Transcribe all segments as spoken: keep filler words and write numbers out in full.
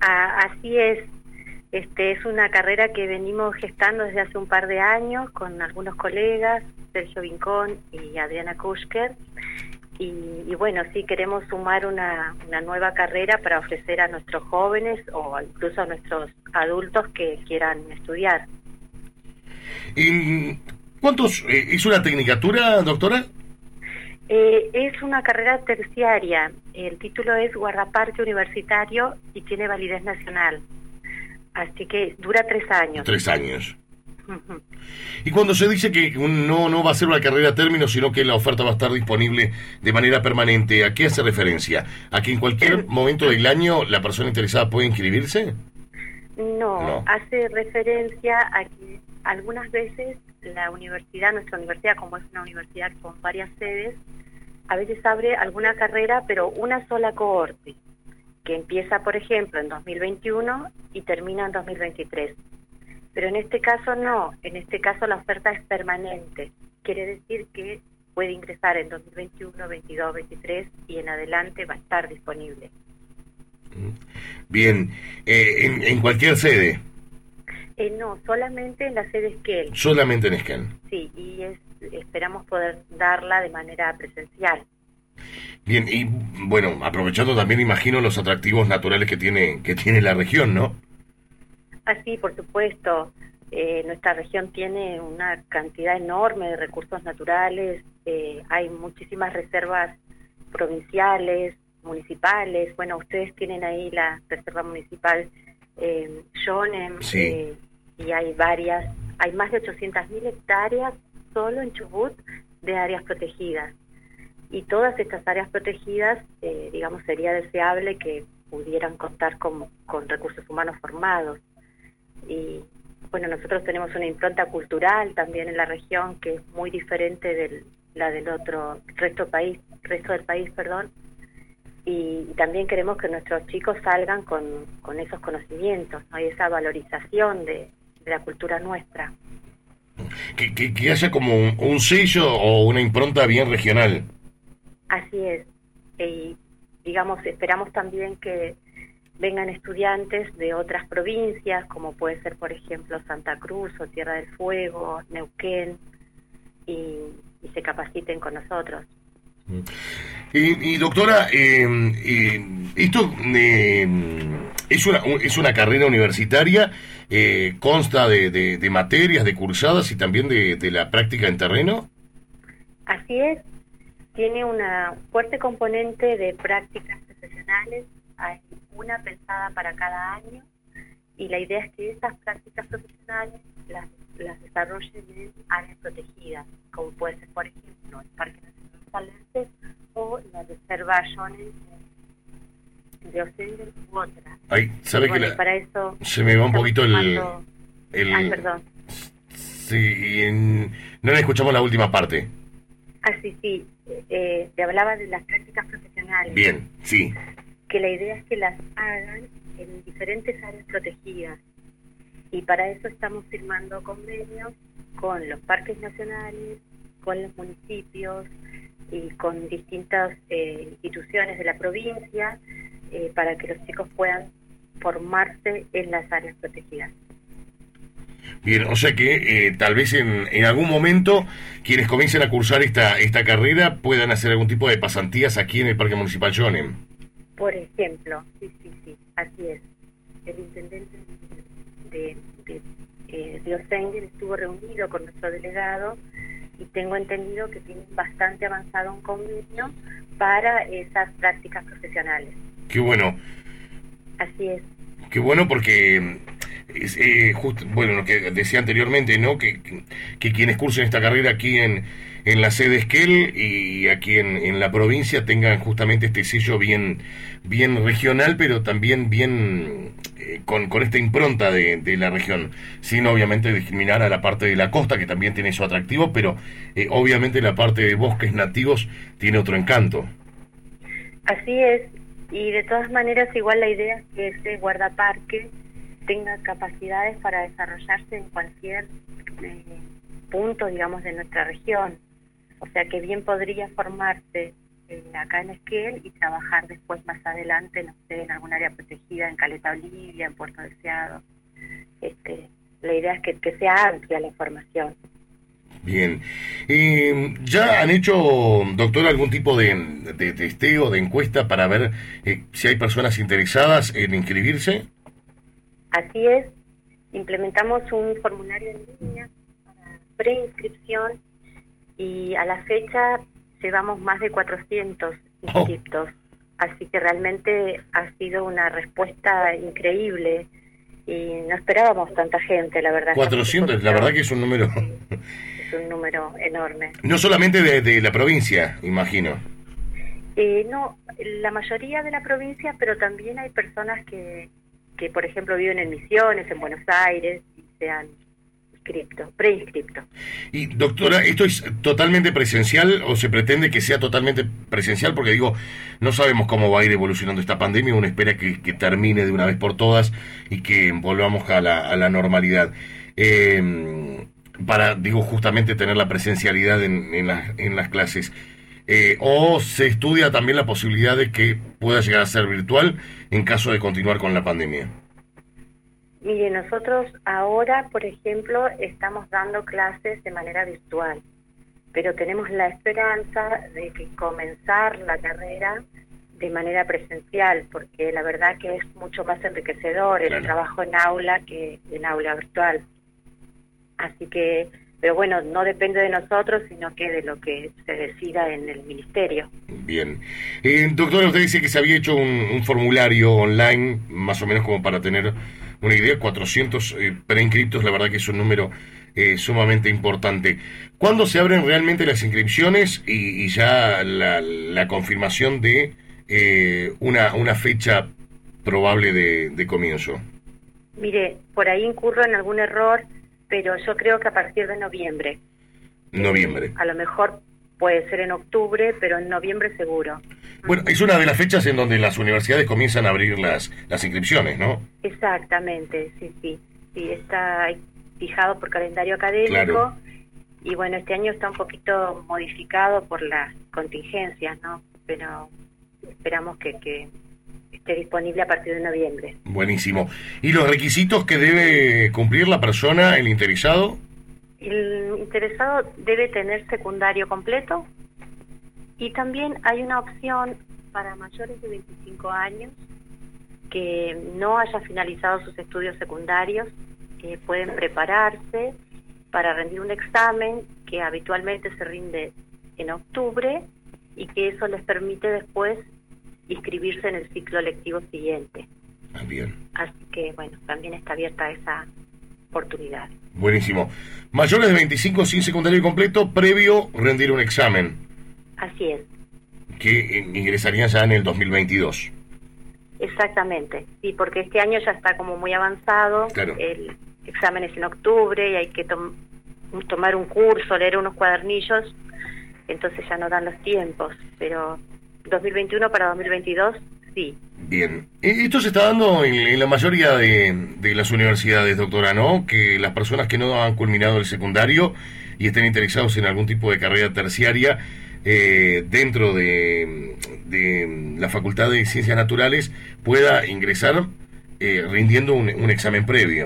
Ah, así es. Este es una carrera que venimos gestando desde hace un par de años con algunos colegas, Sergio Vincón y Adriana Kuschker. Y, y bueno, sí queremos sumar una, una nueva carrera para ofrecer a nuestros jóvenes o incluso a nuestros adultos que quieran estudiar. ¿Y cuántos? Eh, ¿Es una tecnicatura, doctora? Eh, es una carrera terciaria. El título es guardaparque universitario y tiene validez nacional. Así que dura tres años. Tres años. Uh-huh. Y cuando se dice que no, no va a ser una carrera a término, sino que la oferta va a estar disponible de manera permanente, ¿a qué hace referencia? ¿A que en cualquier momento del año la persona interesada puede inscribirse? No, No. hace referencia a que algunas veces la universidad, nuestra universidad, como es una universidad con varias sedes, a veces abre alguna carrera, pero una sola cohorte, que empieza, por ejemplo, en dos mil veintiuno y termina en dos mil veintitrés. Pero en este caso no, en este caso la oferta es permanente. Quiere decir que puede ingresar en dos mil veintiuno, veintidós, veintitrés y en adelante va a estar disponible. Bien, eh, en, en cualquier sede. Eh, no, solamente en la sede Esquel. Solamente en Esquel. Sí, y es, esperamos poder darla de manera presencial. Bien, y bueno, aprovechando también, imagino, los atractivos naturales que tiene, que tiene la región, ¿no? Así, por supuesto. Eh, nuestra región tiene una cantidad enorme de recursos naturales, eh, hay muchísimas reservas provinciales, municipales. Bueno, ustedes tienen ahí la reserva municipal eh, Shonem, Sí. eh, y hay varias, hay más de ochocientas mil hectáreas solo en Chubut de áreas protegidas. Y todas estas áreas protegidas, eh, digamos, sería deseable que pudieran contar con, con recursos humanos formados. Y bueno, nosotros tenemos una impronta cultural también en la región que es muy diferente de la del otro resto país, resto del país, perdón. Y, y también queremos que nuestros chicos salgan con, con esos conocimientos, ¿no? Y esa valorización de, de la cultura nuestra. Que, que, que haya como un, un sello o una impronta bien regional. Así es. Y digamos, esperamos también que vengan estudiantes de otras provincias, como puede ser, por ejemplo, Santa Cruz o Tierra del Fuego, Neuquén, y, y se capaciten con nosotros. Y, y doctora, eh, eh, esto eh, es una es una carrera universitaria, eh, consta de, de, de materias, de cursadas y también de, de la práctica en terreno. Así es, tiene una fuerte componente de prácticas profesionales, hay una pensada para cada año, y la idea es que esas prácticas profesionales las, las desarrollen en áreas protegidas, como puede ser, por ejemplo, el Parque Nacional Salense o la Reserva Shonen de Océano u otra. Ay, ¿sabe bueno, que la, para eso se me va un poquito el, tomando... el... Ay, perdón. Sí, en, no le escuchamos la última parte. Ah, sí, sí. Eh, te hablaba de las prácticas profesionales. Bien, sí. Que la idea es que las hagan en diferentes áreas protegidas. Y para eso estamos firmando convenios con los parques nacionales, con los municipios y con distintas eh, instituciones de la provincia, eh, para que los chicos puedan formarse en las áreas protegidas. Bien, o sea que eh, tal vez en, en algún momento quienes comiencen a cursar esta esta carrera puedan hacer algún tipo de pasantías aquí en el Parque Municipal Shonem. Por ejemplo, sí, sí, sí, así es. El intendente de, de, eh, de Osengen estuvo reunido con nuestro delegado y tengo entendido que tienen bastante avanzado un convenio para esas prácticas profesionales. Qué bueno. Así es. Qué bueno porque, es, eh, justo, bueno, lo que decía anteriormente, ¿no? Que, que, que quienes cursen esta carrera aquí en, en la sede Esquel y aquí en, en la provincia tengan justamente este sello bien, bien regional, pero también bien eh, con, con esta impronta de, de la región, sin obviamente discriminar a la parte de la costa, que también tiene su atractivo, pero eh, obviamente la parte de bosques nativos tiene otro encanto. Así es. Y de todas maneras, igual la idea es que ese guardaparque tenga capacidades para desarrollarse en cualquier eh, punto, digamos, de nuestra región. O sea que bien podría formarse eh, acá en Esquel y trabajar después más adelante, no sé, en algún área protegida, en Caleta Olivia, en Puerto Deseado. Este, la idea es que, que sea amplia la formación. Bien. Eh, ¿Ya han hecho, doctor, algún tipo de, de testeo, de encuesta para ver eh, si hay personas interesadas en inscribirse? Así es. Implementamos un formulario en línea para preinscripción y a la fecha llevamos más de cuatrocientos inscriptos. Oh. Así que realmente ha sido una respuesta increíble y no esperábamos tanta gente, la verdad. cuatrocientos, la verdad que es un número... Es un número enorme. No solamente de, de la provincia, imagino. Eh, no, la mayoría de la provincia, pero también hay personas que, que, por ejemplo, viven en Misiones, en Buenos Aires, y se han inscrito, preinscripto. Y, doctora, ¿esto es totalmente presencial o se pretende que sea totalmente presencial? Porque, digo, no sabemos cómo va a ir evolucionando esta pandemia, uno espera que, que termine de una vez por todas y que volvamos a la, a la normalidad. Eh... para, digo, justamente tener la presencialidad en, en, la, en las clases. Eh, ¿O se estudia también la posibilidad de que pueda llegar a ser virtual en caso de continuar con la pandemia? Mire, nosotros ahora, por ejemplo, estamos dando clases de manera virtual, pero tenemos la esperanza de que comenzar la carrera de manera presencial, porque la verdad que es mucho más enriquecedor el claro. trabajo en aula que en aula virtual. Así que, pero bueno, no depende de nosotros, sino que de lo que se decida en el ministerio. Bien. Eh, doctora, usted dice que se había hecho un, un formulario online, más o menos como para tener una idea, cuatrocientos eh, preinscriptos, la verdad que es un número eh, sumamente importante. ¿Cuándo se abren realmente las inscripciones y, y ya la, la confirmación de eh, una, una fecha probable de, de comienzo? Mire, por ahí incurro en algún error, pero yo creo que a partir de noviembre. Noviembre. Eh, a lo mejor puede ser en octubre, pero en noviembre seguro. Bueno, es una de las fechas en donde las universidades comienzan a abrir las, las inscripciones, ¿no? Exactamente, sí, sí. Sí, está fijado por calendario académico. Claro. Y bueno, este año está un poquito modificado por las contingencias, ¿no? Pero esperamos que... que esté disponible a partir de noviembre. Buenísimo. ¿Y los requisitos que debe cumplir la persona, el interesado? El interesado debe tener secundario completo y también hay una opción para mayores de veinticinco años que no haya finalizado sus estudios secundarios, que pueden prepararse para rendir un examen que habitualmente se rinde en octubre y que eso les permite después inscribirse en el ciclo lectivo siguiente. Ah, bien. Así que, bueno, también está abierta esa oportunidad. Buenísimo. Mayores de veinticinco sin secundario completo, previo rendir un examen. Así es. Que ingresarían ya en el dos mil veintidós. Exactamente, sí, porque este año ya está como muy avanzado. Claro. El examen es en octubre y hay que tom- tomar un curso, leer unos cuadernillos, entonces ya no dan los tiempos, pero... dos mil veintiuno para dos mil veintidós, sí. Bien. Esto se está dando en, en la mayoría de, de las universidades, doctora, ¿no? Que las personas que no han culminado el secundario y estén interesados en algún tipo de carrera terciaria eh, dentro de, de la Facultad de Ciencias Naturales pueda ingresar eh, rindiendo un, un examen previo.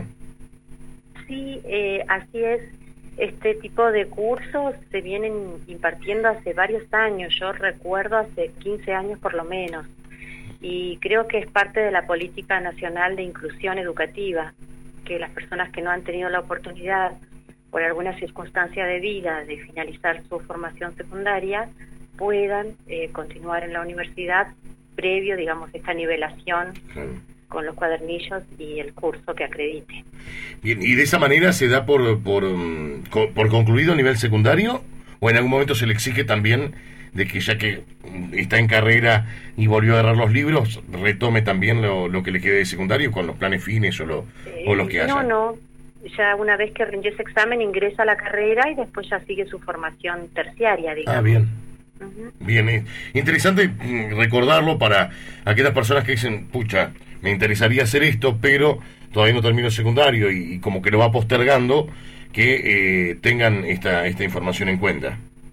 Sí, eh, así es. Este tipo de cursos se vienen impartiendo hace varios años, yo recuerdo hace quince años por lo menos, y creo que es parte de la política nacional de inclusión educativa, que las personas que no han tenido la oportunidad por alguna circunstancia de vida de finalizar su formación secundaria puedan eh, continuar en la universidad previo, digamos, esta nivelación. Claro. Con los cuadernillos y el curso que acredite. Bien, ¿y de esa manera se da por, por, por concluido a nivel secundario? ¿O en algún momento se le exige también de que ya que está en carrera y volvió a agarrar los libros, retome también lo, lo que le quede de secundario con los planes fines o, lo, eh, o los que haya? No, no. Ya una vez que rindió ese examen ingresa a la carrera y después ya sigue su formación terciaria, digamos. Ah, bien. Uh-huh. Bien, eh, interesante recordarlo para aquellas personas que dicen, pucha, me interesaría hacer esto, pero todavía no termino el secundario y, y como que lo va postergando, que eh, tengan esta, esta información en cuenta.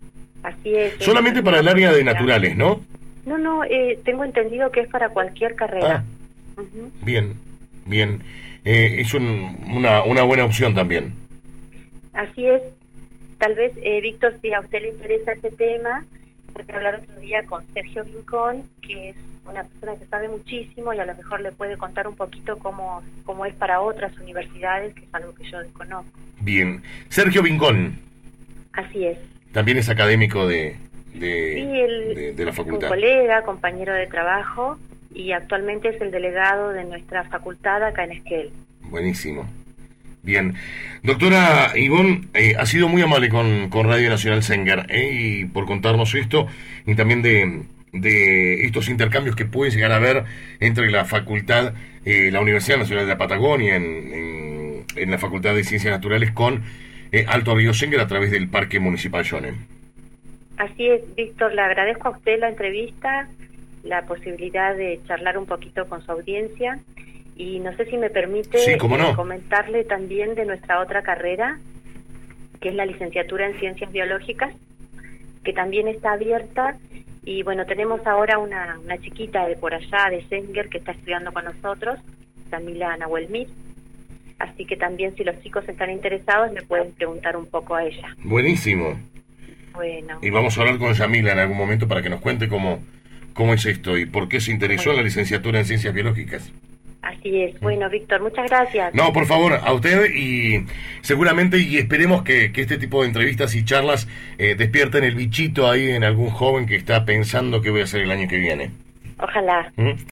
Así es. Solamente para el área de naturales, ¿no? No, no, eh, tengo entendido que es para cualquier carrera. Ah, uh-huh. Bien, bien. Eh, es un, una, una buena opción también. Así es. Tal vez, eh, Víctor, si a usted le interesa este tema, puede hablar otro día con Sergio Vincón, que es una persona que sabe muchísimo y a lo mejor le puede contar un poquito cómo, cómo es para otras universidades, que es algo que yo desconozco. Bien. Sergio Vincón. Así es. También es académico de, de, sí, él, de, de la facultad. Un colega, compañero de trabajo, y actualmente es el delegado de nuestra facultad acá en Esquel. Buenísimo. Bien. Doctora Ivonne, eh, ha sido muy amable con, con Radio Nacional Sengar, eh, y por contarnos esto, y también de, de estos intercambios que pueden llegar a haber entre la facultad, eh, la Universidad Nacional de la Patagonia, en, en, en la Facultad de Ciencias Naturales, con eh, Alto Río Sengar a través del Parque Municipal Yonem. Así es, Víctor, le agradezco a usted la entrevista, la posibilidad de charlar un poquito con su audiencia. Y no sé si me permite sí, ¿cómo no? eh, comentarle también de nuestra otra carrera, que es la licenciatura en Ciencias Biológicas, que también está abierta. Y bueno, tenemos ahora una, una chiquita de por allá, de Sengar, que está estudiando con nosotros, Camila Nahuelmir. Así que también, si los chicos están interesados, me pueden preguntar un poco a ella. Buenísimo. Bueno. Y vamos a hablar con Yamila en algún momento para que nos cuente cómo, cómo es esto y por qué se interesó bueno. en la licenciatura en Ciencias Biológicas. Así es. Bueno, Víctor, muchas gracias. No, por favor, a usted, y seguramente y esperemos que, que este tipo de entrevistas y charlas eh, despierten el bichito ahí en algún joven que está pensando qué voy a hacer el año que viene. Ojalá. ¿Mm?